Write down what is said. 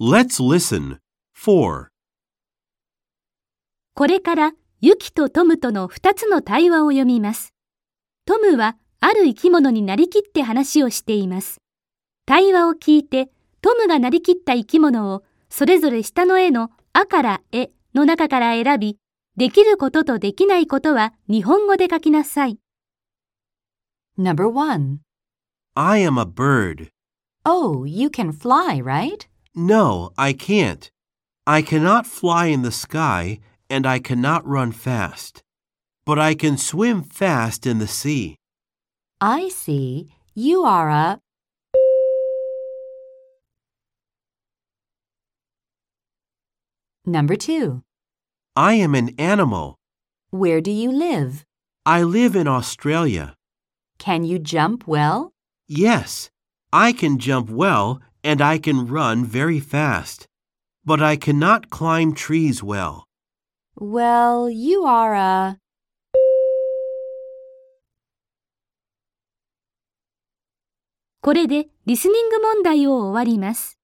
Let's listen. 4. これからユキとトムとの2つの対話を読みます。トムはある生き物になりきって話をしています。対話を聞いて、トムがなりきった生き物をそれぞれ下の絵のあからえの中から選び、できることとできないことは日本語で書きなさい。 Number 1. I am a bird. Oh, you can fly, right? No, I can't. I cannot fly in the sky and I cannot run fast. But I can swim fast in the sea. I see. You are a... 2. I am an animal. Where do you live? I live in Australia. Can you jump well? Yes, I can jump well and I can run very fast. But I cannot climb trees well. Well, you are a... これでリスニング問題を終わります。